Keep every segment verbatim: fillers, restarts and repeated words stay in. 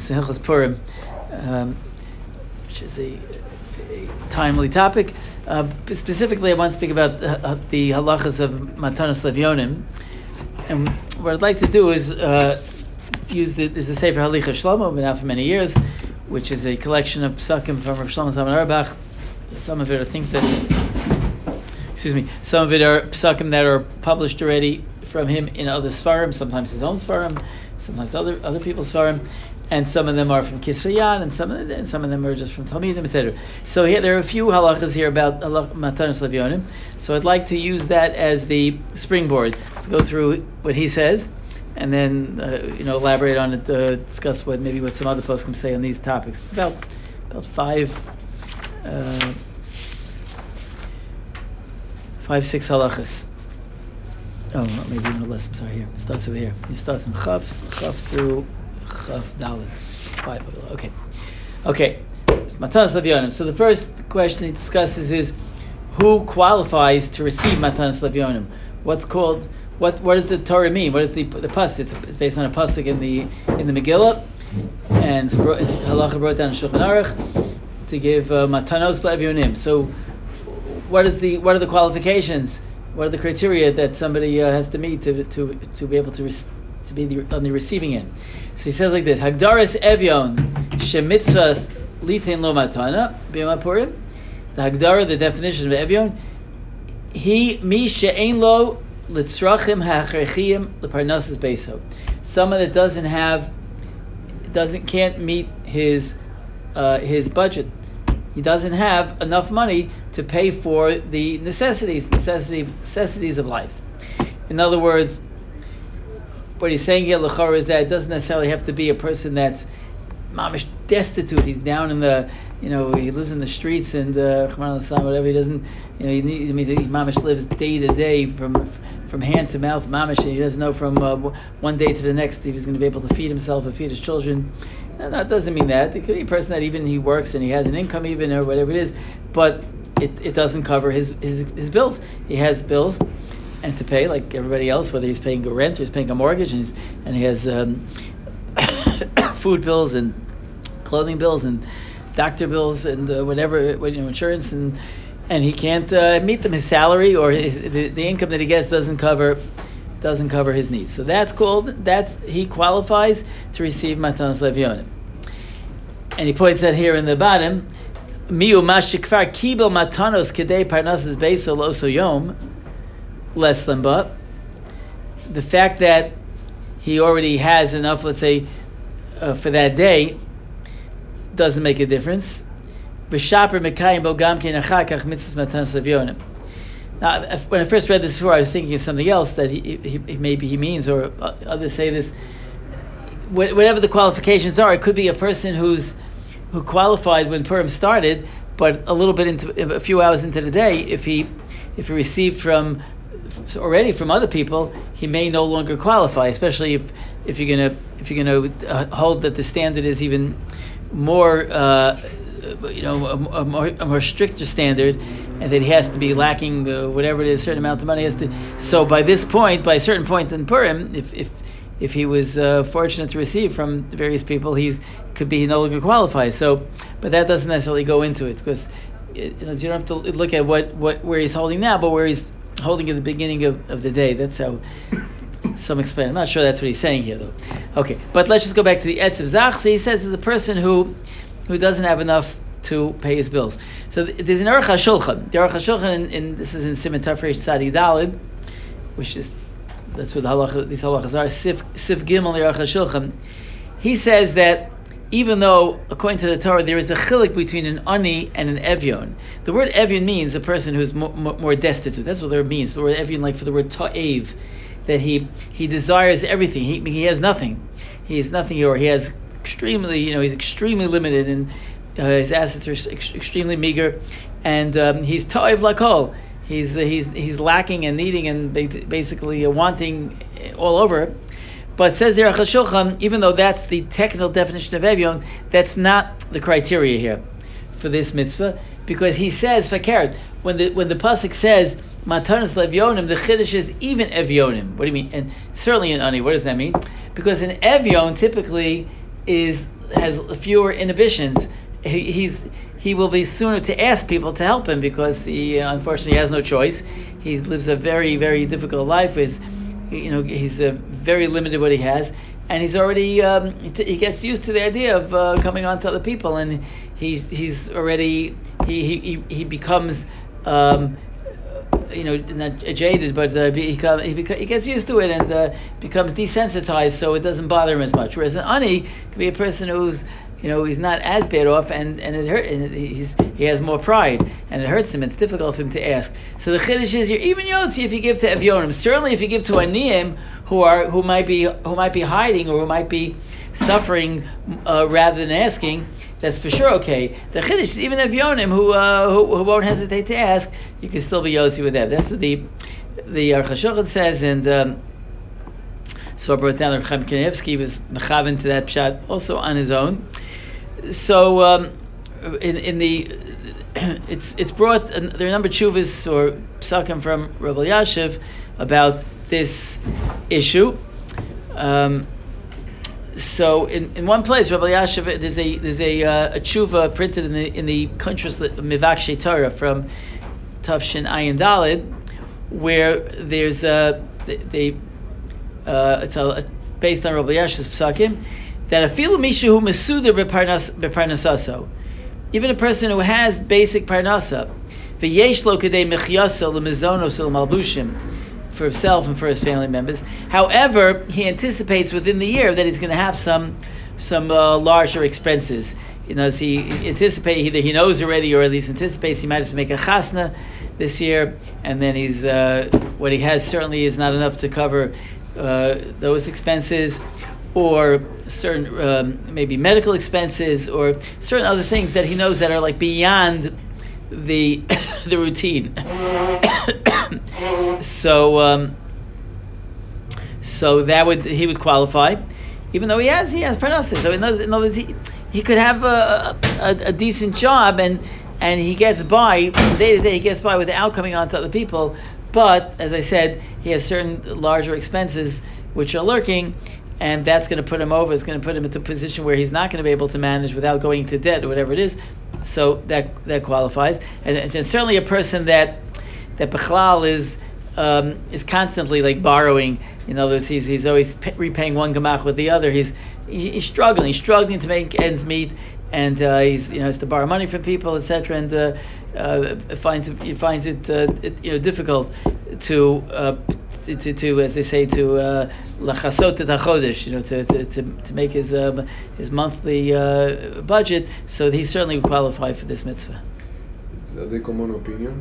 It's Hilchos Purim, um, which is a, a timely topic. Uh, specifically, I want to speak about uh, the halachas of Matanos Levyonim. And what I'd like to do is uh, use the, this is a Sefer Halicha Shlomo, been out for many years, which is a collection of psakim from Rav Shlomo Zalman Auerbach. Some of it are things that, excuse me, some of it are psakim that are published already from him in other Sfarim, sometimes his own Sfarim, sometimes other other people's Sfarim, and some of them are from Kisvayan, and some of them, and some of them are just from Talmidim, et cetera. So here there are a few halachas here about Matanos Levyonim. So I'd like to use that as the springboard. Let's go through what he says, and then uh, you know elaborate on it, uh, discuss what maybe what some other poskim say on these topics. It's about about five, uh, five six halachas. Oh, maybe even less. I'm sorry. Here it starts over here. It starts in Chaf, Chaf through Chaf Dalet. Five. Okay. Okay. Matanos Levyonim. So the first question he discusses is who qualifies to receive Matanos Levyonim. What's called? What What does the Torah mean? What is the the pasuk? It's, it's based on a pasuk in the in the Megillah, and Halacha brought down in Shulchan Aruch to give uh, Matanos Levyonim. So what is the what are the qualifications? What are the criteria that somebody uh, has to meet to to to be able to re- to be the, on the receiving end? So he says like this: Hagdaris Evyon shemitzvas litin lo matana b'yom Purim. The Hagdara, the definition of Evyon, he mi she'ein lo litzrachim ha'achrechiyim leparnasas beiso. Someone that doesn't have, doesn't can't meet his uh, his budget. He doesn't have enough money to pay for the necessities, necessity, necessities of life. In other words, what he's saying here, l'chara, is that it doesn't necessarily have to be a person that's mamish destitute. He's down in the, you know, he lives in the streets and uh, whatever. He doesn't, you know, he, need, I mean, he mamish lives day to day from from hand to mouth, mamish, and he doesn't know from uh, one day to the next if he's going to be able to feed himself and feed his children. No, that doesn't mean that. It could be a person that even he works and he has an income even or whatever it is, but it, it doesn't cover his, his his bills. He has bills and to pay like everybody else, whether he's paying a rent or he's paying a mortgage, and, he's, and he has um, food bills and clothing bills and doctor bills and uh, whatever, you know, insurance, and and he can't uh, meet them. His salary or his, the, the income that he gets doesn't cover doesn't cover his needs. So that's called, that's, he qualifies to receive Matanos Levyonim. And he points out here in the bottom, Miu mashikfar kibel matanos kedei parnasas beiso loso yom, less than but. The fact that he already has enough, let's say, uh, for that day, doesn't make a difference. V'shaper mekayim bo gam kein achar kach mitzvos Matanos Levyonim. Now, when I first read this before, I was thinking of something else that he, he, he maybe he means, or others say this. Whatever the qualifications are, it could be a person who's who qualified when Purim started, but a little bit into a few hours into the day, if he if he received from already from other people, he may no longer qualify. Especially if, if you're gonna if you're gonna uh, hold that the standard is even more. Uh, you know, a, a, more, a more stricter standard, and that he has to be lacking uh, whatever it is, a certain amount of money has to. So by this point, by a certain point in Purim, if if if he was uh, fortunate to receive from the various people, he's could be he no longer qualifies. So, but that doesn't necessarily go into it, because it, you don't have to look at what, what where he's holding now, but where he's holding at the beginning of, of the day. That's how some explain. I'm not sure that's what he's saying here, though. Okay, but let's just go back to the Etz of Zach. So he says there's a person who who doesn't have enough to pay his bills. So there's an Aruch HaShulchan. The Aruch HaShulchan, in, in, this is in Siman Tafresh Tzadi Daled, which is, that's what the halacha, these halachas are, Sif, Sif Gimel, the Aruch HaShulchan. He says that even though, according to the Torah, there is a chilik between an ani and an evyon. The word evyon means a person who's more, more, more destitute. That's what the word means. The word evyon, like for the word ta'ev, that he he desires everything. He he has nothing. He has nothing, or he has extremely, you know, he's extremely limited, and uh, his assets are ex- extremely meager, and um, he's ta'ev lakol. He's uh, he's he's lacking and needing and basically uh, wanting all over. But says the Aruch HaShulchan, even though that's the technical definition of Evyon, that's not the criteria here for this mitzvah, because he says, Fakert, when the when the pasuk says Matanos Levyonim, the chiddush is even Evyonim. What do you mean? And certainly in Ani, what does that mean? Because an Evyon typically is has fewer inhibitions. He, he's he will be sooner to ask people to help him because he uh, unfortunately has no choice. He lives a very very difficult life. With, you know, he's uh, very limited what he has, and he's already um, he, t- he gets used to the idea of uh, coming on to other people, and he's he's already he he he becomes. Um, you know, not jaded, but uh, he, he, beca- he gets used to it and uh, becomes desensitized, so it doesn't bother him as much. Whereas an ani could be a person who's, you know, he's not as bad off, and, and it hurt. And he's he has more pride, and it hurts him. It's difficult for him to ask. So the chiddush is, you're even yotzi if you give to evyonim. Certainly, if you give to aniyim who are who might be who might be hiding or who might be suffering uh, rather than asking, that's for sure okay. The chiddush is even evyonim who, uh, who who won't hesitate to ask, you can still be yotzi with them. That's what the the Aruch HaShulchan says, and. Um, So I brought down Rav Chaim Kanievsky was mechaven to that pshat also on his own. So um, in in the it's it's brought there are a number of tshuvas or psakim from Rabbi Yashiv about this issue. Um, so in, in one place, Rabbi Yashiv, there's a there's a uh, a tshuva printed in the in the Kuntras Mivakshei Torah from Tafshin Ayin Daled, where there's a they. they Uh, it's a, based on Rabbi Yashiv's psakim, that afilu mishu hu mesuder beparnasaso, even a person who has basic parnasa, v'yesh lo kedei mechyasa l'mizonos l'malbushim, for himself and for his family members. However, he anticipates within the year that he's going to have some some uh, larger expenses. You know, so he anticipates, either he knows already or at least anticipates he might have to make a chasna this year, and then he's uh, what he has certainly is not enough to cover Uh, those expenses, or certain um, maybe medical expenses, or certain other things that he knows that are like beyond the the routine. so um, so that would he would qualify, even though he has he has parnassus. So in other, in other words, he, he could have a, a, a decent job and and he gets by from day to day. He gets by without coming on to other people. But, as I said, he has certain larger expenses which are lurking, and that's going to put him over. It's going to put him into a position where he's not going to be able to manage without going into debt or whatever it is. So that that qualifies. And, and certainly a person that that Bechlal is um, is constantly like borrowing. You know, he's he's always pay, repaying one gemach with the other. He's he's struggling. He's struggling to make ends meet, and uh, he's you know has to borrow money from people, et cetera. And uh, uh, finds it, he finds it, uh, it you know difficult to, uh, to to to as they say to lachasot et hachodesh, you know to to to, to make his um, his monthly uh, budget. So he certainly would qualify for this mitzvah. Is that the common opinion?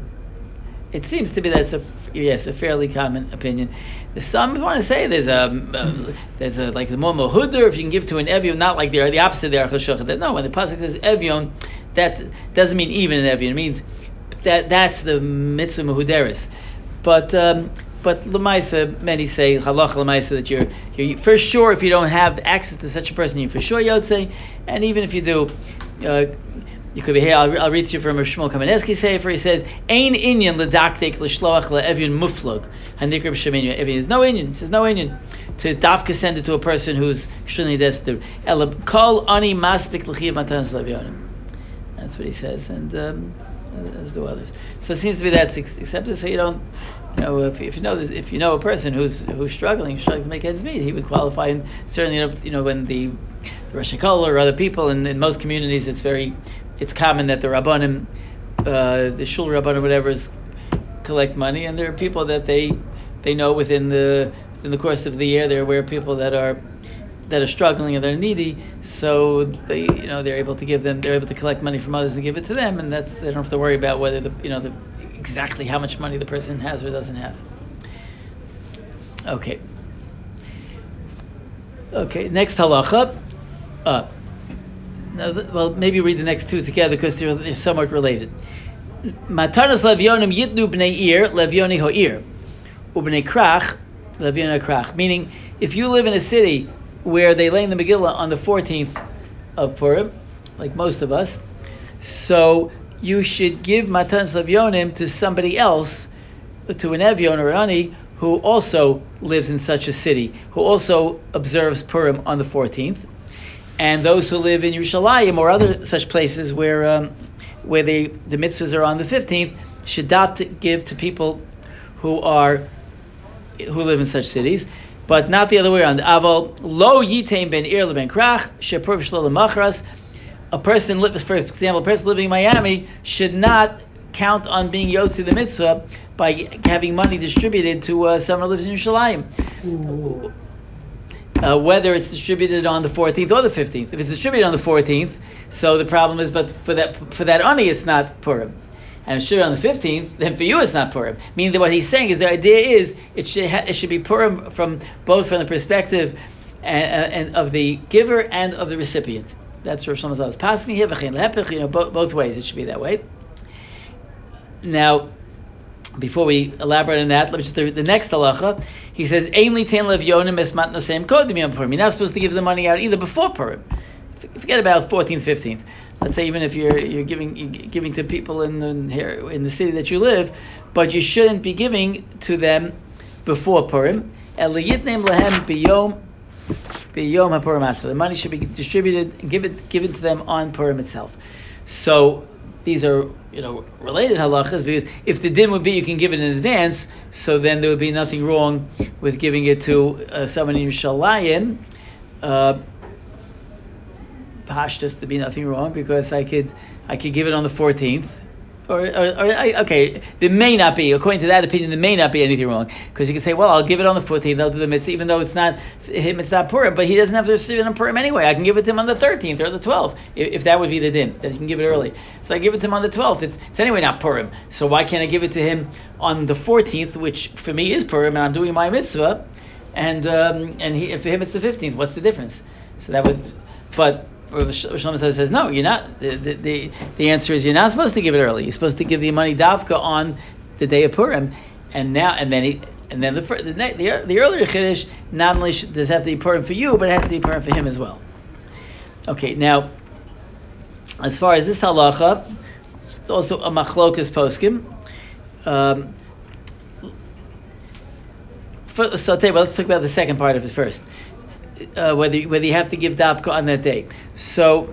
It seems to be that's a yes a fairly common opinion. Some want to say there's a uh, there's a like the more mohuder if you can give to an evion, not like the the opposite of the Aruch HaShulchan. No, when the pasuk says evion, that doesn't mean even an evion. It means that that's the mitzvah mehuderis. But um, but lemaisa, many say halacha lemaisa that you're you're for sure if you don't have access to such a person, you're for sure yotzei, and even if you do. Uh, You could be here. I'll, I'll read to you from Shmuel Kamenetsky Sefer. He says, "Ein inyan ledaktek l'shloach le'evyon muflog hanikra b'sheminu." Evyon is no inyan. He says no inyan to dafka send it to a person who's extremely destitute. Ela kol ani maspik l'chiyav matanos le'evyonim. That's what he says, and um, as do others. So it seems to be that's accepted. So you don't, you know, if, if you know this, if you know a person who's who's struggling, struggling to make ends meet, he would qualify. And certainly, you know, when the, the Rosh Hashanah or other people in, in most communities, it's very It's common that the rabbanim, uh, the shul rabbanim, whatever, is collect money, and there are people that they they know within the in the course of the year they're aware of people that are that are struggling and they're needy, so they you know they're able to give them they're able to collect money from others and give it to them, and that's they don't have to worry about whether the you know the exactly how much money the person has or doesn't have. Okay. Okay. Next halacha. Uh, Now, well, maybe read the next two together because they're, they're somewhat related. Matanas levyonim yitnu bnei ir levyoni ho'ir, ubnei krach levyoni krach. Meaning, if you live in a city where they lay in the Megillah on the fourteenth of Purim, like most of us, so you should give matanas levyonim to somebody else, to an evyon or an ani, who also lives in such a city, who also observes Purim on the fourteenth. and those who live in Yerushalayim or other such places where um, where the the mitzvahs are on the fifteenth should not give to people who are who live in such cities, but not the other way around. Aval lo yitain ben ir ben krach shepur v'shlo lemachras. A person, for example, a person living in Miami should not count on being yotzi the mitzvah by having money distributed to uh, someone who lives in Yerushalayim. Mm-hmm. Uh, whether it's distributed on the fourteenth or the fifteenth. If it's distributed on the fourteenth, so the problem is, but for that for that ani it's not Purim. And it's distributed on the fifteenth, then for you it's not Purim. Meaning that what he's saying is the idea is it should ha- it should be Purim from both from the perspective and, and of the giver and of the recipient. That's Rosh Hashanah's passing here, you know, both, both ways it should be that way. Now, before we elaborate on that, let me just do the next halacha. He says, "Ein litain levyonim esmat nosem kodem yom Purim." You're not supposed to give the money out either before Purim. Forget about fourteenth, fifteenth. Let's say even if you're you're giving you're giving to people in the here in the city that you live, but you shouldn't be giving to them before Purim. El yitnem lehem biyom biyom haPurim atzah. The money should be distributed and given given to them on Purim itself. So these are, you know, related halachas, because if the din would be you can give it in advance, so then there would be nothing wrong with giving it to uh, someone in Yerushalayim. Uh, Pashtus, to be nothing wrong, because I could I could give it on the fourteenth. Or, or, or I, okay, there may not be, according to that opinion, there may not be anything wrong, because you can say, well, I'll give it on the fourteenth, I'll do the mitzvah, even though it's not him, it's not Purim, but he doesn't have to receive it on Purim anyway. I can give it to him on the thirteenth or the twelfth, if, if that would be the din, that he can give it early. So I give it to him on the twelfth. It's, it's anyway not Purim, so why can't I give it to him on the fourteenth, which for me is Purim, and I'm doing my mitzvah, and um, and he, for him it's the fifteenth. What's the difference? So that would, but Rosh Hashanah says no. You're not. The, the the the answer is you're not supposed to give it early. You're supposed to give the money davka on the day of Purim, and now and then he, and then the the the, the earlier chiddush not only does it have to be Purim for you, but it has to be Purim for him as well. Okay, now as far as this halacha, it's also a machlokas poskim. Um, for, so well, let's talk about the second part of it first. Uh, whether whether you have to give davka on that day. So,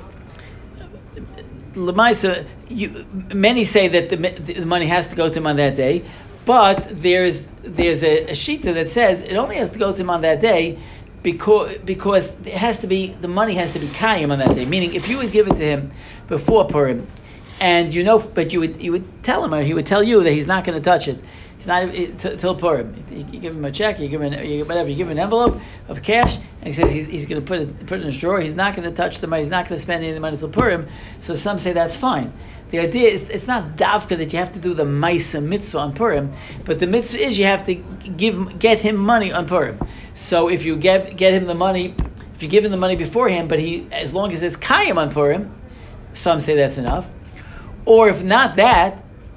Lamaisa, you many say that the, the money has to go to him on that day, but there's there's a, a shita that says it only has to go to him on that day because because it has to be the money has to be kayim on that day. Meaning, if you would give it to him before Purim, and you know, but you would you would tell him, or he would tell you that he's not going to touch it. It's not it, t- till Purim. You, you give him a check, you give him you, whatever, you give him an envelope of cash, and he says he's, he's going to put it put it in his drawer. He's not going to touch the money. He's not going to spend any of the money till Purim. So some say that's fine. The idea is it's not davka that you have to do the ma'isa mitzvah on Purim, but the mitzvah is you have to give get him money on Purim. So if you get get him the money, if you give him the money beforehand, but he as long as it's kayim on Purim, some say that's enough. Or if not that,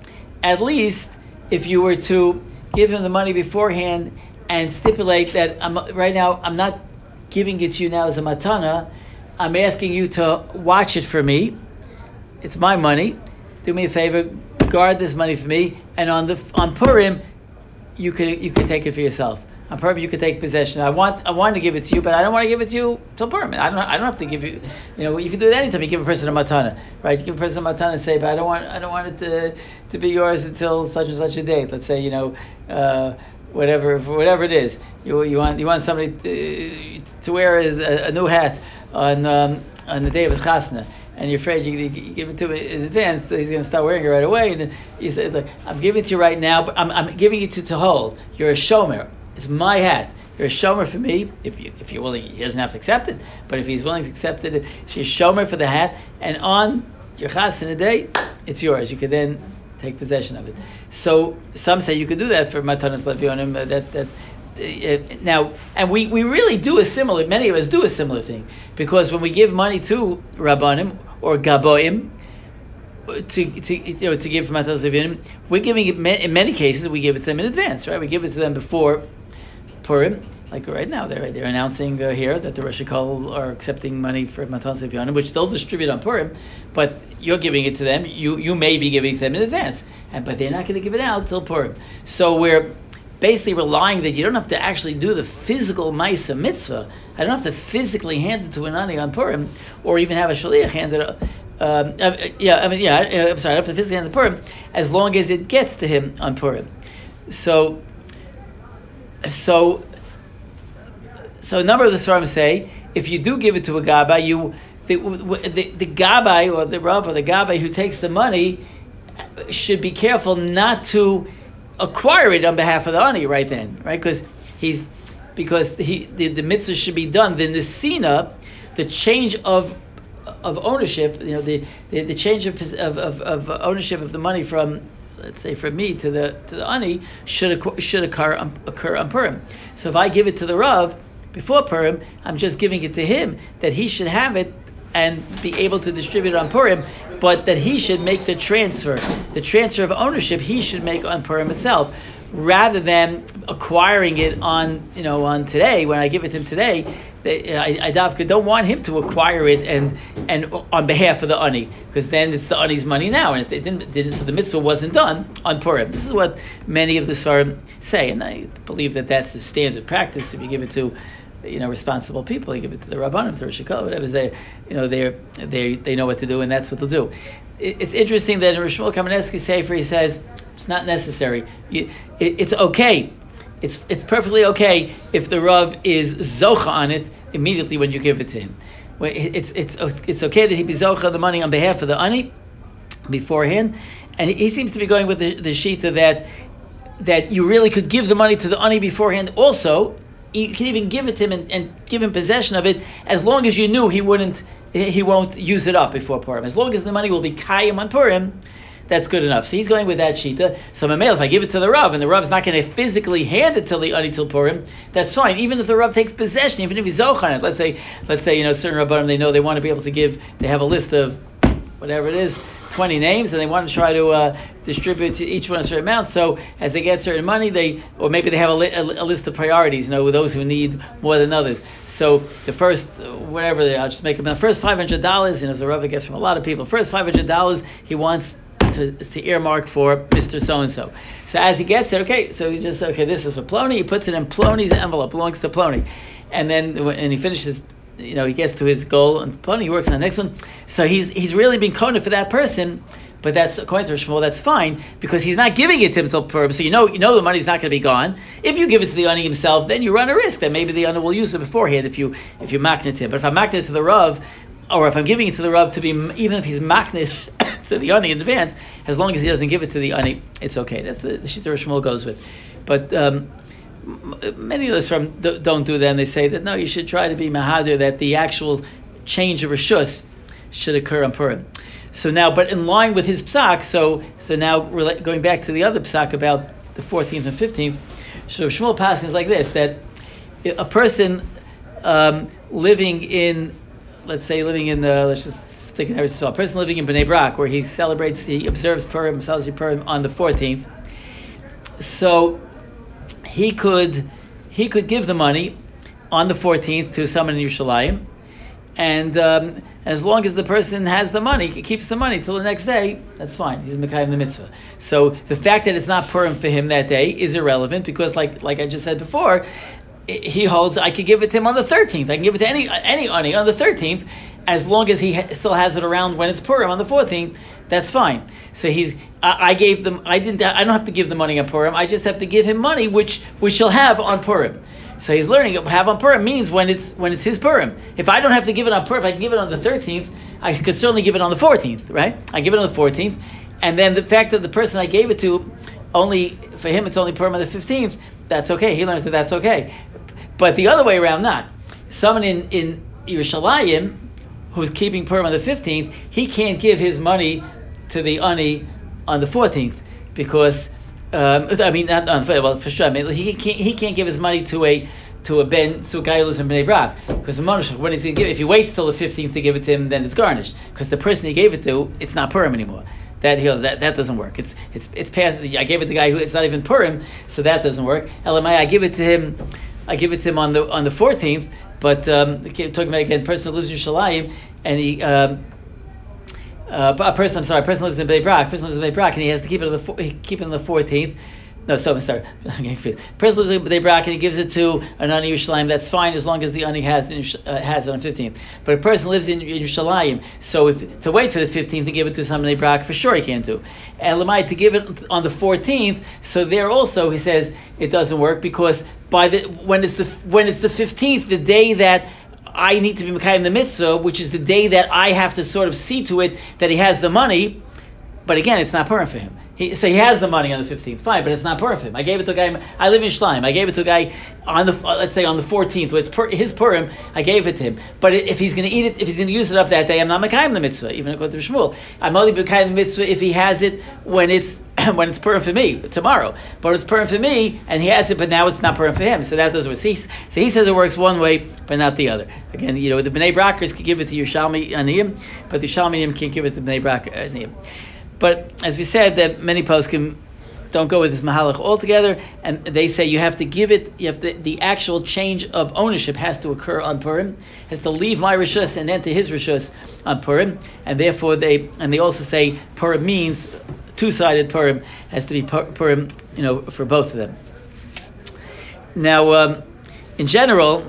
at least if you were to give him the money beforehand and stipulate that I'm, right now I'm not giving it to you now as a matana, I'm asking you to watch it for me. It's my money. Do me a favor, guard this money for me, and on the on Purim, you could you could take it for yourself. On Purim, you could take possession. I want I want to give it to you, but I don't want to give it to you till Purim. I don't I don't have to give you. You know, you can do it anytime. You give a person a matana, right? You give a person a matana and say, but I don't want I don't want it to to be yours until such and such a date. Let's say, you know, uh, whatever whatever it is. You you want you want somebody to, to wear a, a new hat on um, on the day of his chasna, and you're afraid you, you give it to him in advance, so he's going to start wearing it right away. And you say, look, I'm giving it to you right now, but I'm I'm giving it to to hold. You're a shomer. It's my hat. You're a shomer for me. If you if you're willing, he doesn't have to accept it. But if he's willing to accept it, she's shomer for the hat. And on your chasna day, it's yours. You could then take possession of it. So some say you could do that for matanas levyonim. That that uh, now, and we, we really do a similar. Many of us do a similar thing, because when we give money to rabbanim or gaboim to to you know to give for matanas levyonim, we're giving it in many cases. We give it to them in advance, right? We give it to them before Purim. Like right now, they're they're announcing uh, here that the Rosh Kol are accepting money for matanas levyonim, which they'll distribute on Purim, but you're giving it to them. You you may be giving it to them in advance, and but they're not going to give it out till Purim. So we're basically relying that you don't have to actually do the physical Maisa mitzvah. I don't have to physically hand it to an ani on Purim, or even have a shaliach hand it up. Um, uh, yeah, I mean, yeah, I'm sorry, I have to physically hand the Purim, as long as it gets to him on Purim. So, so, so a number of the Svarim say, if you do give it to a Gabbai, you, the, the, the Gabbai, or the Rav, or the Gabbai who takes the money, should be careful not to acquire it on behalf of the ani right then, right? Because he's, because he, the, the mitzvah should be done. Then the sina, the change of of ownership, you know, the, the, the change of, of, of, of ownership of the money from, let's say, from me to the to the ani should should occur on, occur on Purim. So if I give it to the Rav before Purim, I'm just giving it to him that he should have it and be able to distribute it on Purim, but that he should make the transfer, the transfer of ownership he should make on Purim itself, rather than acquiring it on, you know, on today. When I give it to him today, they, I, I don't want him to acquire it and and on behalf of the ani, because then it's the ani's money now, and it didn't, didn't so the mitzvah wasn't done on Purim. This is what many of the Svarim say, and I believe that that's the standard practice. If you give it to, you know, responsible people, you give it to the Rabbanim, the Rosh Hashanah, whatever they, you know, they they they know what to do, and that's what they'll do. It, it's interesting that in Rosh Shmuel Kamenetsky Sefer he says it's not necessary. You, it, it's okay. It's it's perfectly okay if the Rav is zocha on it immediately when you give it to him. It's it's it's okay that he be zocha the money on behalf of the ani beforehand, and he seems to be going with the, the shita that that you really could give the money to the ani beforehand also. You can even give it to him and, and give him possession of it, as long as you knew he wouldn't, he won't use it up before Purim. As long as the money will be kayim on Purim, that's good enough. So he's going with that shita. So Mamel, if I give it to the Rav and the Rav's not going to physically hand it to the ani till Purim, that's fine. Even if the Rav takes possession, even if he's zoch on it, let's say, let's say you know certain Rabbanim, they know they want to be able to give, they have a list of whatever it is, twenty names, and they want to try to uh, distribute to each one a certain amount. So as they get certain money, they, or maybe they have a, li- a, a list of priorities, you know, with those who need more than others. So the first, whatever, they, I'll just make them, the first five hundred dollars, you know, as a Rav gets from a lot of people, first five hundred dollars he wants to, to earmark for Mister So-and-so. So as he gets it, okay, so he just, okay, this is for Plony, he puts it in Plony's envelope, belongs to Plony. And then when and he finishes, you know, he gets to his goal, and Plony, he works on the next one. So he's he's really been kohen for that person, but that's, according to Shmuel, that's fine, because he's not giving it to him until Purim. So you know you know the money's not going to be gone. If you give it to the ani himself, then you run a risk that maybe the ani will use it beforehand if you if you makna it to him. But if I'm makna it to the Rav, or if I'm giving it to the Rav to be, even if he's makna to the ani in advance, as long as he doesn't give it to the ani, it's okay. That's the, the shita Shmuel goes with. But um, many of us from don't do that, and they say that no, you should try to be mahadir, that the actual change of rishus should occur on Purim. So now, but in line with his psak, so so now going back to the other psak about the fourteenth and fifteenth, so Shmuel Paskin is like this, that a person um, living in, let's say living in the, let's just stick in so a person living in Bnei Brak, where he celebrates, he observes Purim, celebrates Purim on the fourteenth, so he could he could give the money on the fourteenth to someone in Yerushalayim, and um, as long as the person has the money, keeps the money till the next day, that's fine. He's mekayim the mitzvah. So the fact that it's not Purim for him that day is irrelevant, because like like I just said before, he holds I could give it to him on the thirteenth. I can give it to any any ani on the thirteenth, as long as he ha- still has it around when it's Purim on the fourteenth. That's fine. So he's. I, I gave them. I didn't. I don't have to give the money on Purim. I just have to give him money, which we shall have on Purim. So he's learning. Have on Purim means when it's when it's his Purim. If I don't have to give it on Purim, if I can give it on the thirteenth, I could certainly give it on the fourteenth, right? I give it on the fourteenth, and then the fact that the person I gave it to, only for him it's only Purim on the fifteenth. That's okay. He learns that that's okay. But the other way around, not. Someone in in Yerushalayim who's keeping Purim on the fifteenth, he can't give his money to the ani on the fourteenth, because um, I mean, not on well for sure. I mean, he can't he can't give his money to a to a ben to a guy who lives in Bnei Brak, because when he's going to give, if he waits till the fifteenth to give it to him, then it's garnished, because the person he gave it to, it's not Purim anymore. That he that that doesn't work. It's it's it's past. I gave it to the guy who it's not even Purim, so that doesn't work. Elamai, I give it to him. I give it to him on the on the fourteenth. But um, talking about again, a person that lives in Yerushalayim, and he, um, uh, a person, I'm sorry, a person lives in Bnei Brak, a person lives in Bnei Brak, and he has to keep it on the keep it on the fourteenth. No, so I'm sorry. Person lives in Bnei Brak and he gives it to an Ani Yerushalayim. That's fine as long as the Ani has uh, has it on fifteenth. But a person lives in Yerushalayim, so if to wait for the fifteenth to give it to some Bnei Brak, for sure he can't do. And Lamai to give it on the fourteenth, so there also he says it doesn't work because by the when it's the when it's the fifteenth, the day that I need to be Mekayim the mitzvah, which is the day that I have to sort of see to it that he has the money. But again, it's not Purim for him. He, so he has the money on the fifteenth, fine, but it's not Purim for him. I gave it to a guy. I live in Shleim. I gave it to a guy on the let's say on the fourteenth. Where it's pur, his Purim. I gave it to him. But if he's going to eat it, if he's going to use it up that day, I'm not Mekayim the mitzvah, even according to Shmuel. I'm only Mekayim the mitzvah if he has it when it's when it's Purim for me tomorrow. But it's Purim for me, and he has it, but now it's not Purim for him. So that doesn't work. So he, so he says it works one way, but not the other. Again, you know, the Bnei Brakers can give it to Yerushalmi Aniyim, but the Yerushalmi can't give it to Bnei Brak Aniyim. But as we said, that many poskim don't go with this mahalach altogether, and they say you have to give it. You have to, the actual change of ownership has to occur on Purim, has to leave my rishus and enter his rishus on Purim, and therefore they and they also say Purim means two-sided Purim has to be Purim, you know, for both of them. Now, um, in general.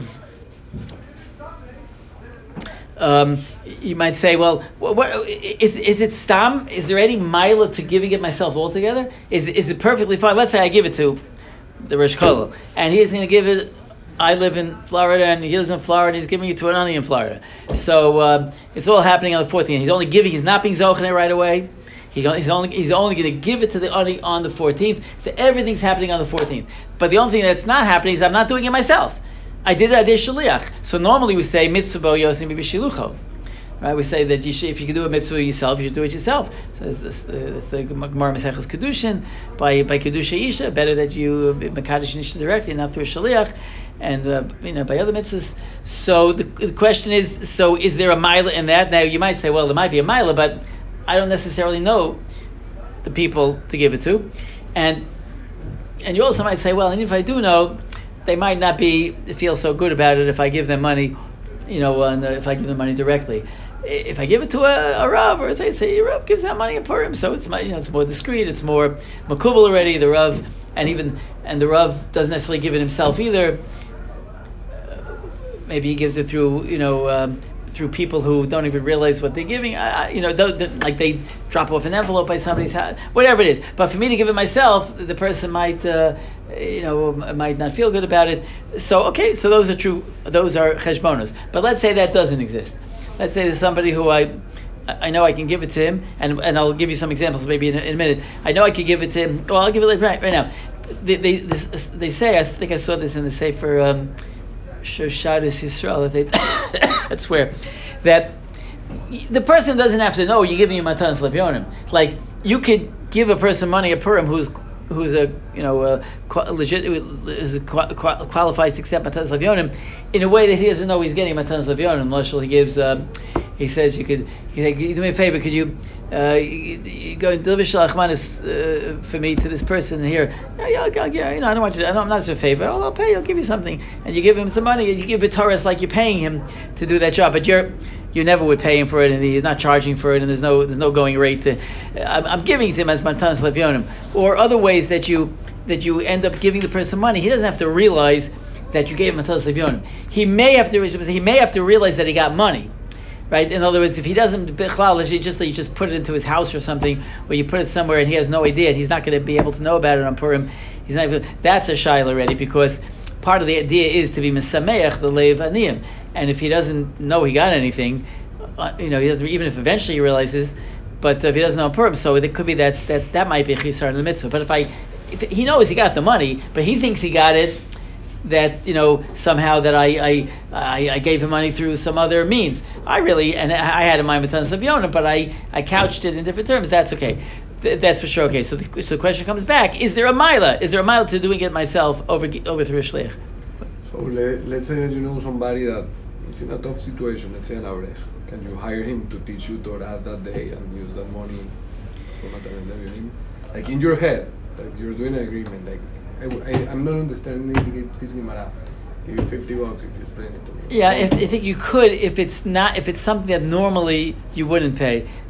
Um, you might say, well, what, what, is is it stam? Is there any mila to giving it myself altogether? Is is it perfectly fine? Let's say I give it to the Rosh Kollel, and he's going to give it. I live in Florida, and he lives in Florida. And he's giving it to an Ani in Florida. So um, it's all happening on the fourteenth. He's only giving. He's not being zochane right away. He, he's only he's only going to give it to the Ani on the fourteenth. So everything's happening on the fourteenth. But the only thing that's not happening is I'm not doing it myself. I did it, I did shaliach. So normally we say mitzvah bo yosim b'shilucho, right? We say that you should, if you can do a mitzvah yourself, you should do it yourself. So it's, it's, it's the Gemara Maseches Kedushin by by kedusha isha. Better that you mekadosh isha directly, not through a shaliach, and uh, you know by other mitzvahs. So the, the question is, so is there a mila in that? Now you might say, well, there might be a mila, but I don't necessarily know the people to give it to, and and you also might say, well, and if I do know, they might not be feel so good about it if I give them money, you know, and if I give them money directly. If I give it to a, a Rav, or as I say, a Rav gives that money in Purim, so it's you know, it's more discreet, it's more makubal already. The Rav, and even and the Rav doesn't necessarily give it himself either. Uh, maybe he gives it through, you know, um, through people who don't even realize what they're giving. I, you know, th- th- like they drop off an envelope by somebody's house, whatever it is. But for me to give it myself, the person might. Uh, you know, might not feel good about it. So, okay, so those are true, those are cheshbonos. But let's say that doesn't exist. Let's say there's somebody who I I know I can give it to him, and and I'll give you some examples maybe in a, in a minute. I know I could give it to him. Well, I'll give it like right, right now. They they, this, they say, I think I saw this in the Sefer um, Shoshadis Yisrael, they, I swear, that the person doesn't have to know you're giving him matanas levyonim. Like, you could give a person money at Purim who's who's a you know a, legit is a, qualifies to accept matanas levyonim in a way that he doesn't know he's getting matanas levyonim. Unless he gives, um, he says you could, you could do me a favor. Could you, uh, you, you go and deliver shalach manis uh, for me to this person here? Yeah, yeah, I'll, yeah. You know, I don't want you. To, I don't, I'm not a favor. I'll, I'll pay. I'll give you something, and you give him some money. And you give b'toras like you're paying him to do that job, but you're. You never would pay him for it, and he's not charging for it, and there's no there's no going rate. To, I'm, I'm giving it to him as matanas levyonim, or other ways that you that you end up giving the person money. He doesn't have to realize that you gave him matanas levyonim. He may have to he may have to realize that he got money, right? In other words, if he doesn't bichlal, you just you just put it into his house or something, or you put it somewhere and he has no idea, he's not going to be able to know about it on Purim. He's not even, that's a shayla already, because part of the idea is to be mesameach the leiv aniyim. And if he doesn't know he got anything, uh, you know, he doesn't. Even if eventually he realizes, but if he doesn't know Purim, so it could be that that, that might be a chisar in the mitzvah. But if I, if he knows he got the money, but he thinks he got it, that you know somehow that I I, I, I gave him money through some other means. I really and I had in mind matanas levyonim, but I, I couched it in different terms. That's okay. Th- that's for sure okay. So the so the question comes back: Is there a mila? Is there a mila to doing it myself over over through a shliach? So let, let's say that you know somebody that is in a tough situation. Let's say an avrech. Can you hire him to teach you Torah that day and use that money for matanas levyonim? Like in your head, like you're doing an agreement. Like I, I, I'm not understanding this Gemara. Give you fifty bucks if you explain it to me. Yeah, if, I think you could if it's not if it's something that normally you wouldn't pay.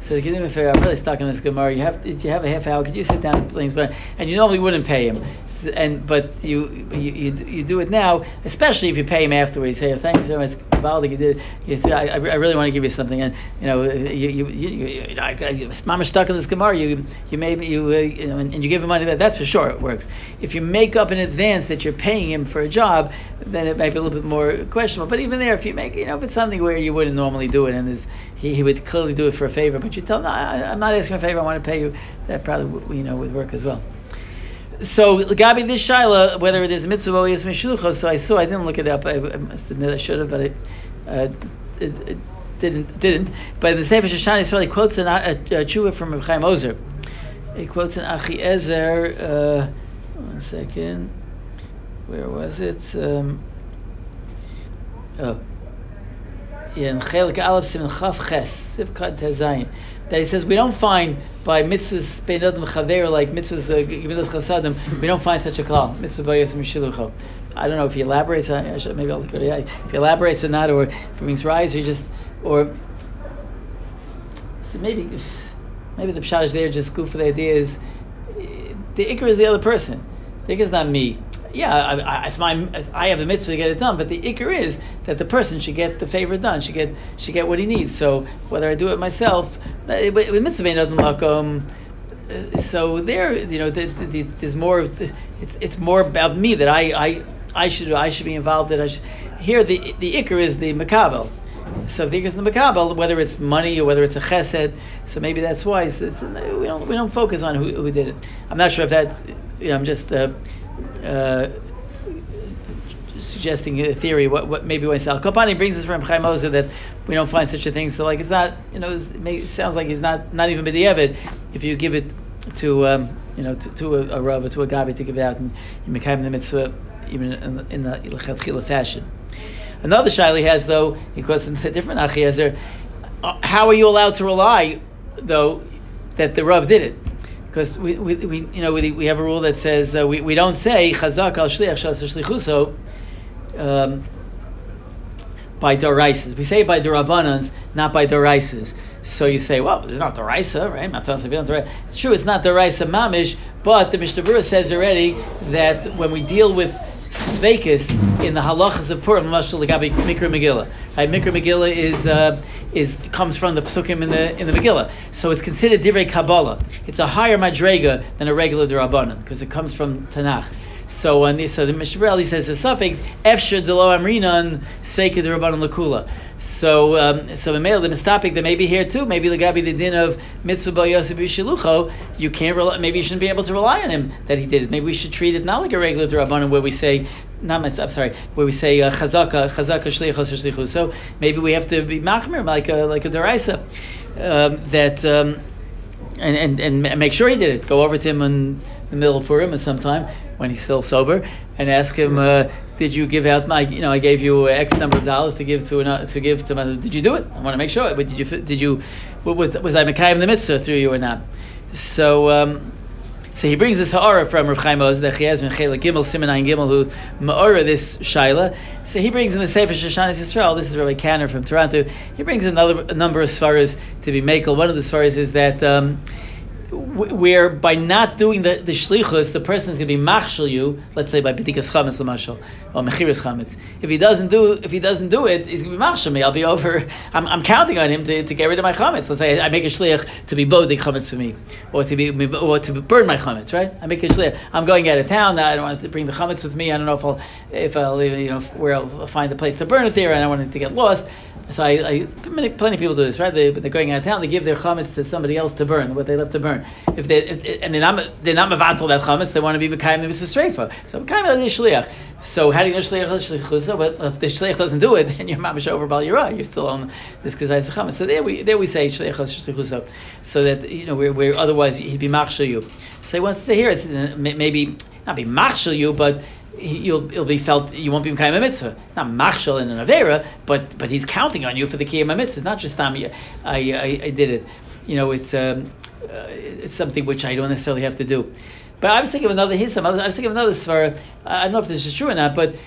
says, "Can you do me a favor? I'm really stuck in this Gemara. You have, you have a half hour. Could you sit down and please?" And you normally wouldn't pay him, and but you you, you you do it now, especially if you pay him afterwards. You say, "Thank you so much, Valdik. You did. You, I, I really want to give you something." And you know, you you you, you know, Mama's stuck in this Gemara. You you maybe you, uh, you know, and, and you give him money. That that's for sure it works. If you make up in advance that you're paying him for a job, then it might be a little bit more questionable. But even there, if you make, you know, if it's something where you wouldn't normally do it, and there's, he, he would clearly do it for a favor, but you tell him, no, I, I'm not asking for a favor, I want to pay you, that probably, you know, would work as well. So, Gabi, this Shaila, whether it is mitzvah or yes mishlucha, so I saw, I didn't look it up, I, I must admit I should have, but I uh, it, it didn't, didn't. But in the Sefer Shoshana Yisrael, he quotes an, a, a, a tshuva from Reb Chaim Ozer. He quotes an Achiezer, uh, one second, where was it? Um, oh. Yeah, in Chelik Aleph Siman Chaf Ches, Sivkat Tezayin, that he says we don't find by mitzvahs bein adam chaver like mitzvahs gemilas chasadim, we don't find such a klal mitzvah bayis mishilucho. I don't know if he elaborates. I, I should, maybe I'll look at it. If he elaborates or not, or if it means rise, or just, or so maybe maybe the pshat is there just goof for the idea is the ikr is the other person. The ikr is not me. Yeah, I, I, it's my, I have the mitzvah to get it done, but the ikr is that the person should get the favor done, should get should get what he needs. So whether I do it myself, with mitzvah bein adam makom, so there, you know, the, the, the, there's more. It's it's more about me that I, I, I should I should be involved. That I should, here the the ikr is the makabel. So the ikr is the makabel, whether it's money or whether it's a chesed. So maybe that's why it's, it's, we don't we don't focus on who who did it. I'm not sure if that's. You know, I'm just. Uh, Uh, suggesting a theory. What, what maybe when Sal Kopani brings us from Chaim Ozer that we don't find such a thing. So like it's not, you know, it, may, it sounds like it's not not even b'diavad if you give it to um, you know to, to a, a rav or to a gabi to give it out and you make the mitzvah even in, in the ilchatchila fashion. Another shaila he has though, because in a different achiezer, uh, how are you allowed to rely though that the rav did it? Because we, we, we, you know, we, we have a rule that says uh, we, we don't say chazak al shliach shas shlichuso um, by doraises. We say it by dorabanans, not by doraises. So you say, well, it's not doraisa, right? It's true, it's not doraisa mamish, but the Mishnah Berurah says already that when we deal with sveikis in the halachas of Purim, mashal legabi Mikra Megillah. Right? Mikra Megillah is uh, is comes from the psukim in the in the Megillah, so it's considered divrei Kabbalah. It's a higher madrega than a regular derabanan because it comes from Tanakh. So when so the Mishnah Berurah says the suffix efshar delo amrinan sveika derabanan lakula. So um, so the male the mistapik that maybe here too, maybe legabi the din of mitzvah bal yosef b'shilucho, you can't rely, maybe you shouldn't be able to rely on him that he did it. Maybe we should treat it not like a regular derabanan where we say not I'm sorry where we say uh, chazaka chazaka shlichos shlichu. So maybe we have to be machmir like a like a deraisa um, that um, and, and and make sure he did it. Go over to him in the middle of Purim or sometime when he's still sober and ask him. Uh, Did you give out my? You know, I gave you X number of dollars to give to an, to give to my. Did you do it? I want to make sure. But did you? Did you? Was was I mekayim the mitzvah through you or not? So, um, so he brings this ha'ara from Rav Chaim Ozer that he has in Chelik Gimel Siman Ayin Gimel who ma'ora this shaila. So he brings in the Sefer Shoshana Yisrael. This is Rabbi Kanner from Toronto. He brings another a number of svaras to be makel. One of the svaras is that. Um, where by not doing the, the shlichus, the person is going to be machshel you, let's say by b'dikas chametz l'mashal, or mechiras chametz. If he doesn't do, if he doesn't do it, he's going to be machshel me. I'll be over. I'm, I'm counting on him to, to get rid of my chametz. Let's say I make a shliach to be bodig chametz for me, or to be or to burn my chametz. Right? I make a shliach. I'm going out of town. I don't want to bring the chametz with me. I don't know if I'll if I'll you know where I'll find a place to burn it there, and I don't want it to get lost. So I, I many, plenty of people do this, right? They, they're going out of town. They give their chametz to somebody else to burn what they left to burn. If they if, and they're not they're not mevatel that chametz, they want to be mekayim the mitzvah streifa. So mekayim the shliach. So how do you know shliach shlichusa? But if the shliach doesn't do it, then you're mamish over bal yirah. You're still on this kazayis chametz. So there we there we say shliach shlichusa, so that you know where where otherwise he'd be machshel you. So he wants to say here it's maybe not be machshel you, but You'll, it'll be felt you won't be mekayim a mitzvah. Not machshel in an avera, but but he's counting on you for the kiyum mitzvah. It's not just um, I, I I did it. You know, it's um, uh, it's something which I don't necessarily have to do. But I was thinking of another hisam. I was thinking of another svara. I don't know if this is true or not, but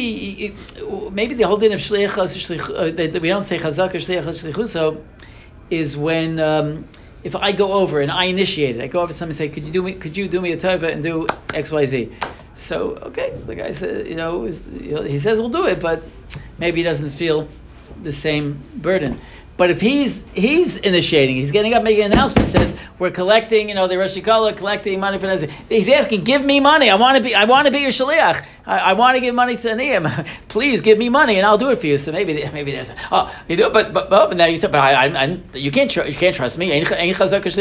maybe maybe the whole din of shliach uh, we don't say chazak or shliach shlichu. So is when um, if I go over and I initiate it, I go over to somebody and say, could you do me, could you do me a tova and do X, Y, Z? So okay, so the guy said, you know, is, you know, he says we'll do it, but maybe he doesn't feel the same burden. But if he's he's initiating, he's getting up, making an announcement, says we're collecting, you know, the Rosh Hashanah collecting money for this. He's asking, give me money. I want to be, I want to be your shliach. I, I want to give money to Aniyim. Please give me money, and I'll do it for you. So maybe maybe there's, oh, you do, but but but now you but I, I, I you can't tr- you can't trust me. What do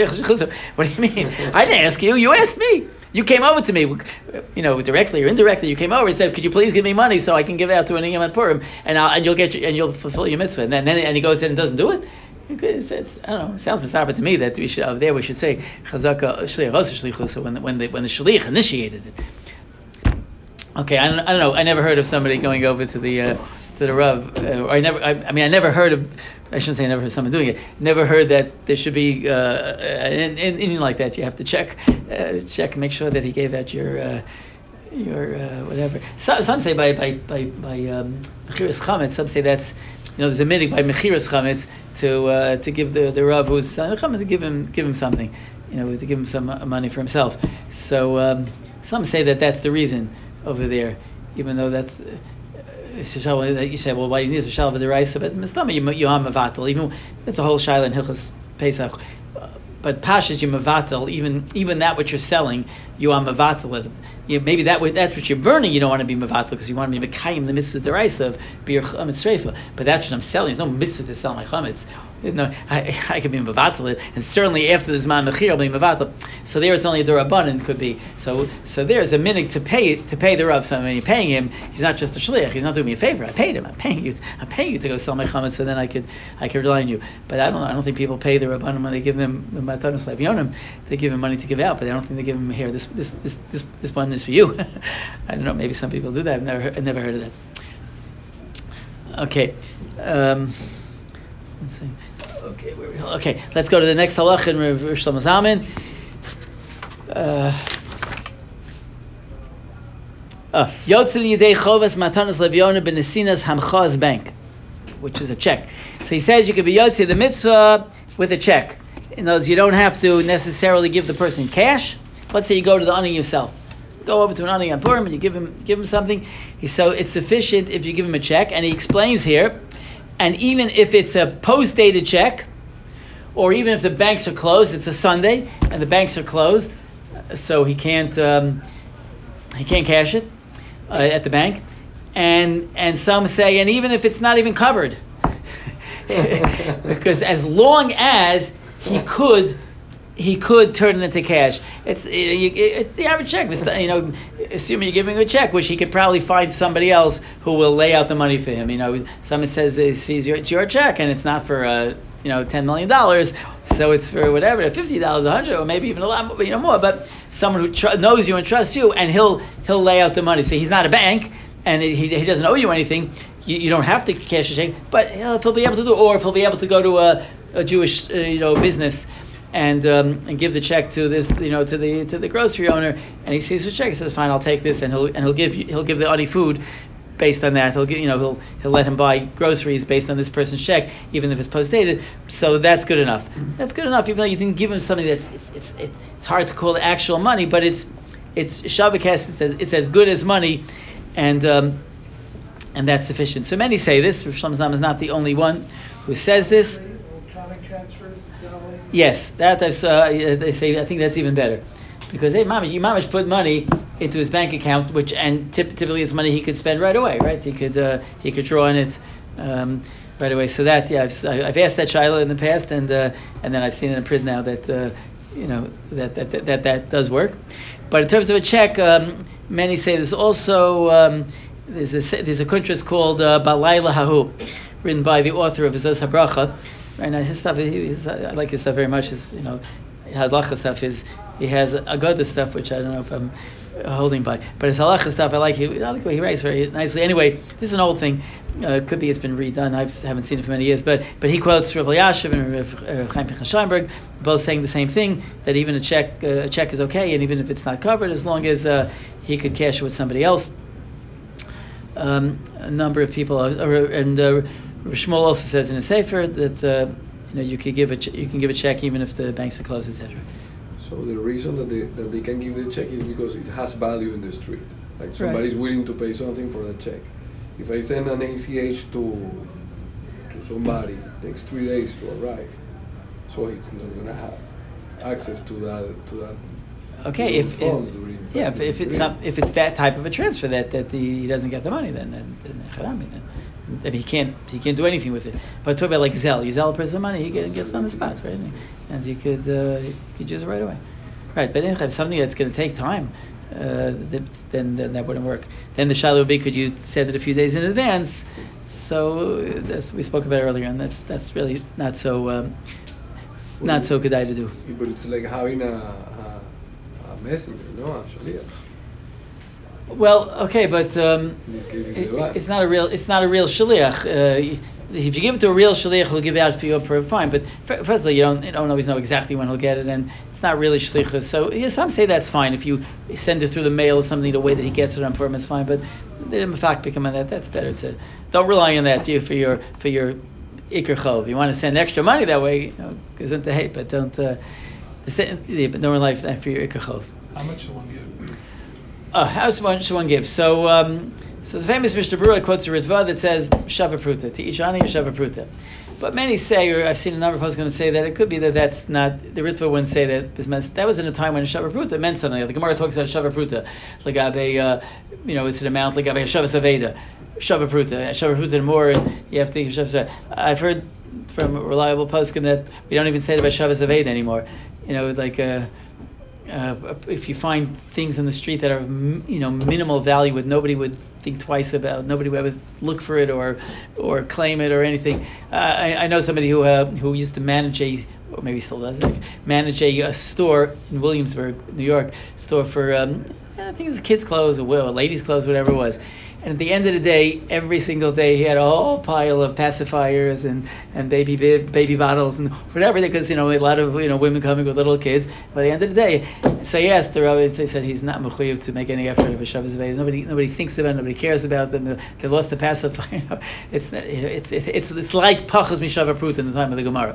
you mean? I didn't ask you. You asked me. You came over to me, you know, directly or indirectly. You came over and said, "Could you please give me money so I can give it out to an Aniyim at Purim, and I'll, and you'll get your, and you'll fulfill your mitzvah." And then, then and he goes in and doesn't do it. It's, it's, I don't know. It sounds bizarre to me that we should over there we should say Chazaka Shliach Rosh Shlichus when the, when the when the shliach initiated it. Okay, I don't, I don't know. I never heard of somebody going over to the uh, to the Rav. Uh, or I never. I, I mean, I never heard of. I shouldn't say I never heard of someone doing it. Never heard that there should be uh, in, in, anything like that. You have to check, uh, check, make sure that he gave out your uh, your uh, whatever. So, some say by by by by um, Mechiras Chametz. Some say that's, you know, there's a minhag by Mechiras Chametz to uh, to give the the Rav who's selling Chametz to give him give him something, you know, to give him some money for himself. So um, some say that that's the reason over there, even though that's. Uh, You say, well, why you need a shal v'deraisa? But mistama you are mavatal. Even that's a whole shaila in Hilchos Pesach. Uh, but pashas you mavatal. Even even that what you're selling, you are mavatal. You, maybe that that's what you're burning. You don't want to be mavatal because you want to be mekayim the mitzvah deraisa of bir chametz shreifa. But that's what I'm selling. There's no mitzvah to sell my chametz. No, I, I could be mavatal it, and certainly after the zman mechir I'll be mavatal. So there it's only a durabanan could be. So so there's a minhag to pay to pay the Rav. So when you're paying him, he's not just a shliach. He's not doing me a favor. I paid him. I'm paying you. I'm paying you to go sell my chametz, so then I could I could rely on you. But I don't I don't think people pay the rabbanim when they give them the matanos levyonim. They give him money to give out, but I don't think they give him here. This this this this this one is for you. I don't know. Maybe some people do that. I've never I've never heard of that. Okay. Um, let's see. Okay, where we okay, let's go to the next halach in Rosh Shlomo Zalman. Yotzel Yidei Chovas Matanos Leviona Benesinas Hamchaz Bank, which is a check. So he says you could be Yotzel the mitzvah with a check. In other words, you don't have to necessarily give the person cash. Let's say you go to the ani yourself. Go over to an ani on Purim and you give him give him something. So it's sufficient if you give him a check, and he explains here. And even if it's a post-dated check, or even if the banks are closed, it's a Sunday and the banks are closed, so he can't um, he can't cash it uh, at the bank. And and some say, and even if it's not even covered, because as long as he could. He could turn it into cash. It's it, it, it, the average check. You know, assuming you're giving him a check, which he could probably find somebody else who will lay out the money for him. You know, someone says he sees your, it's your check and it's not for uh, you know ten million dollars, so it's for whatever, fifty dollars, a hundred, or maybe even a lot more, you know more. But someone who tr- knows you and trusts you, and he'll he'll lay out the money. So he's not a bank, and he he doesn't owe you anything. You, you don't have to cash a check, but you know, if he'll be able to do, or if he'll be able to go to a, a Jewish uh, you know business. And um, and give the check to this, you know, to the to the grocery owner, and he sees the check. He says, "Fine, I'll take this," and he'll and he'll give he'll give the ani food based on that. He'll give, you know he'll he'll let him buy groceries based on this person's check, even if it's post dated. So that's good enough. That's good enough, even though you didn't give him something that's it's it's it's hard to call it actual money, but it's it's shavakes. It's as, it's as good as money, and um, and that's sufficient. So many say this. Rosh Shlomo Zalman is not the only one who says this. Electronic transfers. Yes, that is, uh, they say. I think that's even better, because hey, mamish, mamish put money into his bank account, which and tip, typically is money he could spend right away, right? He could uh, he could draw on it um, right away. So that yeah, I've, I've asked that shaila in the past, and uh, and then I've seen it in print now that uh, you know that that, that that that does work. But in terms of a check, um, many say there's also um, there's a there's a kuntras called uh, Balayla Hahu, written by the author of Zos HaBracha. Very nice. His stuff. He, he's, I like his stuff very much. His, you know, halacha stuff is. He has Agoda stuff, which I don't know if I'm holding by. But his halacha stuff, I like. He, I like what he writes very nicely. Anyway, this is an old thing. Uh, could be it's been redone. I haven't seen it for many years. But but he quotes Rav Elyashiv and Rav Chaim Pinchas Scheinberg, both saying the same thing, that even a check uh, a check is okay, and even if it's not covered, as long as uh, he could cash it with somebody else. Um, a number of people are, are, and. Uh, Shmuel also says in a sefer that uh, you know, you could give a ch- you can give a check even if the banks are closed, et cetera. So the reason that they that they can give the check is because it has value in the street. Like somebody's Right. willing to pay something for the check. If I send an A C H to to somebody, it takes three days to arrive, so it's not gonna have access to that to that. Okay, to if funds it, during, yeah, if, if it's some, if it's that type of a transfer that, that the, he doesn't get the money, then then, then, harami, then I mean, he can't he can't do anything with it. But talk about like Zelle, you Zelle a person money, he get, gets on the spot, right? And you could uh, you could use it right away, right? But if something that's going to take time, uh, then then that wouldn't work. Then the shaila would be, could you send it a few days in advance? So that's, we spoke about it earlier, and that's that's really not so um, not so good to do. But it's like having a, a, a messenger, no, a shaliach. Well, okay, but um, in this case, it's, it, the it's not a real it's not a real shaliach. Uh, if you give it to a real shaliach, he'll give it out for you per fine. But first of all, you don't you don't always know exactly when he'll get it, and it's not really shlichus. So yeah, some say that's fine if you send it through the mail or something. The way that he gets it on Purim is fine. But the fact become on that, that's better to don't rely on that you for your for your ikr chov. You want to send extra money that way, you know, goes into hate, but don't uh, yeah, but don't rely for that for your ikr chov. How much should one give? Uh, how much should one give? So, um, so the famous Mishnah Berurah quotes a Ritva that says Shava Pruta, to each ani Shava Pruta. But many say, or I've seen a number of posts going to say that it could be that that's not, the Ritva wouldn't say that, because that was in a time when Shava Pruta meant something. Like the Gemara talks about Shava Pruta, like a, uh, you know, it's an amount, like a Shava Saveda, Shava Pruta, Shava Pruta more, you have to think of Shava Saveda. I've heard from reliable poskim that we don't even say it about Shava Saveda anymore. You know, like a, Uh, if you find things in the street that are, you know, minimal value, that nobody would think twice about, nobody would ever look for it or or claim it or anything. Uh, I, I know somebody who uh, who used to manage a, or maybe still does, manage a, a store in Williamsburg, New York, store for um, I think it was kids' clothes or, or ladies' clothes, whatever it was. And at the end of the day, every single day, he had a whole pile of pacifiers and, and baby baby bottles and whatever, because, you know, a lot of, you know, women coming with little kids. By the end of the day, so he asked the rabbis, they said he's not mechuyev to make any effort of a Shabbos Veda. Nobody nobody thinks about it, nobody cares about them. They lost the pacifier. You know, it's, it's, it's, it's, it's like Pachas Mishava Prut in the time of the Gemara.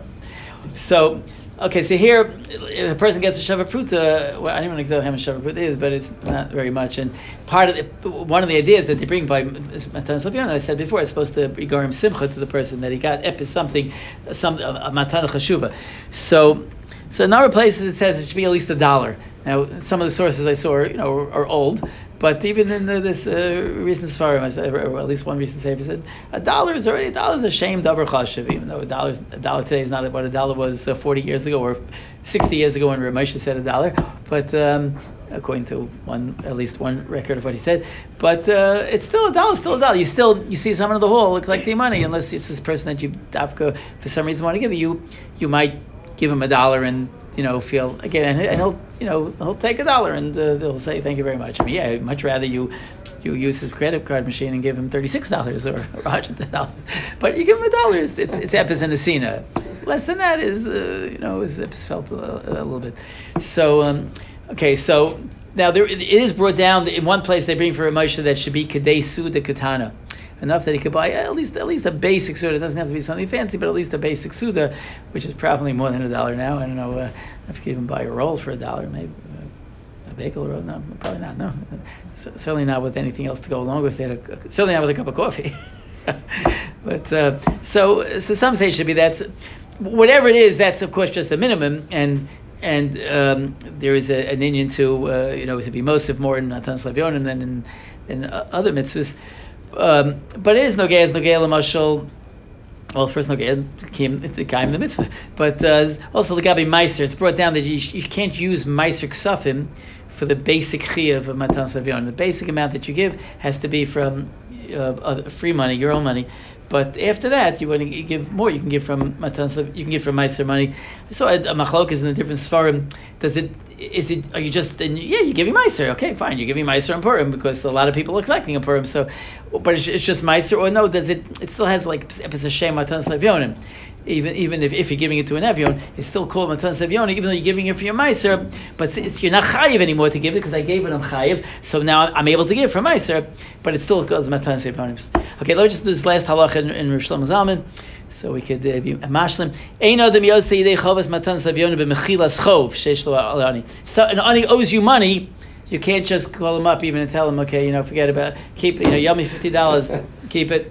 So, okay, so here, if a person gets a Shava Pruta, well, I don't know exactly how much Shava Pruta is, but it's not very much. And part of the, one of the ideas that they bring by Matan Slavion, I said before, it's supposed to be Garim Simcha to the person, that he got epis something, some a Matan Chashuva. So, so in other places it says it should be at least a dollar. Now, some of the sources I saw, you know, are, are old, but even in the, this uh, recent Sfarim, or at least one recent Sefer said a dollar is already a dollar is a shame davar chashuv, even though a dollar a dollar today is not what a dollar was uh, forty years ago or sixty years ago when Ramosha said a dollar, but um, according to one at least one record of what he said, but uh, it's still a dollar, still a dollar. You still you see someone in the hall collecting money, unless it's this person that you dafka for some reason want to give you, you might give him a dollar and, you know, feel again, and he'll, you know, he'll take a dollar and uh, they'll say thank you very much. I mean, yeah, I'd much rather you you use his credit card machine and give him thirty-six dollars or one hundred dollars, but you give him a dollar. It's it's, it's epis and asina. Less than that is, uh, you know, is epis felt a, a little bit. So um, okay, so now there it is brought down in one place. They bring for a Moshe that should be kadei suda katana. Enough that he could buy at least at least a basic suda. It doesn't have to be something fancy, but at least a basic suda, which is probably more than a dollar now. I don't know uh, if you could even buy a roll for a dollar, maybe uh, a bagel roll. No, probably not. No, so, certainly not with anything else to go along with it. Uh, certainly not with a cup of coffee. But uh, so so some say it should be that's whatever it is. That's of course just the minimum, and and um, there is a, an Indian to uh, you know to be Mosif more in Natan Slavion and then in, in uh, other mitzvahs. Um, but it is nogay as nogay l'mashal. Well, first nogay came the kaim the mitzvah, but uh, also the gabi meiser. It's brought down that you, you can't use meiser ksafim for the basic chiyuv of matan savion. The basic amount that you give has to be from uh, free money, your own money. But after that, you want to give more. You can give from matan savion. You can give from meiser money. So a, a machlok is in the different svarim. Does it? Is it? Are you just? Yeah, you give me meiser. Okay, fine. You give me meiser on Purim because a lot of people are collecting a Purim. So, but it's, it's just meiser, or no? Does it? It still has like epis hashem matan savionim. Even even if, if you're giving it to an evion, it's still called matan savionim, even though you're giving it for your meiser. But it's, you're not chayiv anymore to give it because I gave it on chayiv. So now I'm able to give from meiser, but it still calls matan savionim. Okay, let's just do this last halacha in, in Rosh Shlomo Zalman. So we could uh, be mashlim. Ein adam yosei yidei chovas matan savionu b'mechilas chov sheish lo al ani. So an ani owes you money. You can't just call him up even and tell him, okay, you know, forget about it. Keep, you know, you owe me fifty dollars, keep it.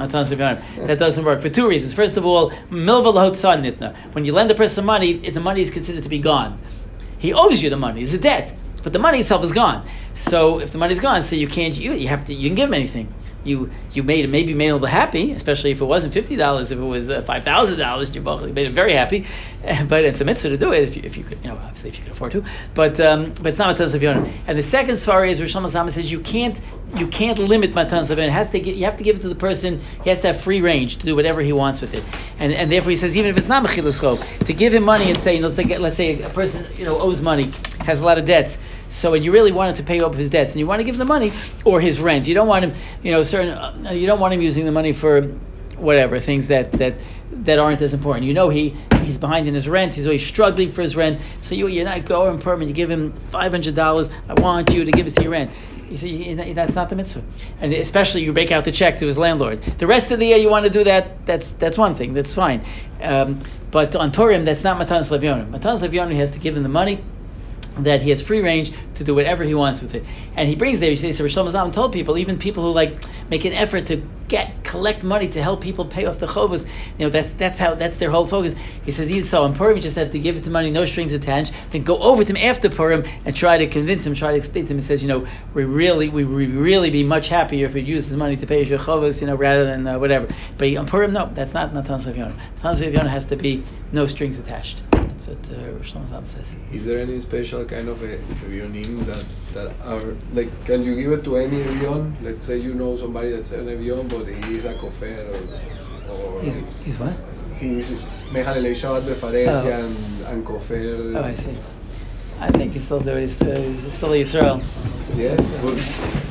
That doesn't work for two reasons. First of all, milva lahot san nitna. When you lend a person money, the money is considered to be gone. He owes you the money; it's a debt, but the money itself is gone. So if the money's gone, so you can't, you, you have to, you can give him anything. You you made maybe made him happy, especially if it wasn't fifty dollars. If it was uh, five thousand dollars, you both made him very happy. But it's a mitzvah to do it if you, if you could, you know, obviously if you could afford to. But um, but it's not matan savyon. And the second svara is Rosh Hashanah says you can't you can't limit matan savyon. It has to get, you have to give it to the person. He has to have free range to do whatever he wants with it. And and therefore he says even if it's not mechilas chov, to give him money and say, you know, let's say, let's say a person, you know, owes money, has a lot of debts. So and you really want him to pay up his debts, and you want to give him the money or his rent. You don't want him, you know, certain. Uh, you don't want him using the money for whatever things that, that, that aren't as important. You know, he he's behind in his rent. He's always struggling for his rent. So you you're not go in permanent. You give him five hundred dollars. I want you to give it to your rent. You see, that's not the mitzvah, and especially you break out the check to his landlord. The rest of the year you want to do that. That's that's one thing. That's fine. Um, but on Purim, that's not matanas levyonim. Matanas levyonim has to give him the money, that he has free range to do whatever he wants with it. And he brings there, he says, so Rosh Hashanah told people, even people who like make an effort to get, collect money to help people pay off the chovos, you know, that's that's how, that's their whole focus. He says, even so, on Purim, you just have to give it the money, no strings attached, then go over to him after Purim and try to convince him, try to explain to him. He says, you know, we really, we would really be much happier if we use this money to pay your chovos, you know, rather than uh, whatever. But on Purim, no, that's not Matan Savyon. Matan Savyon has to be no strings attached. That's what uh, Rosh Hashanah says. Is there any special kind of a avionim that, that are, like, can you give it to any avion? Let's say you know somebody that's an avion, but he is a kofer or... or he's, he's what? He's Mechalelei Shabbat Befaresia oh. and, and kofer. Oh, I see. I think he's still there. He's, uh, he's still a Yisrael. Yes, but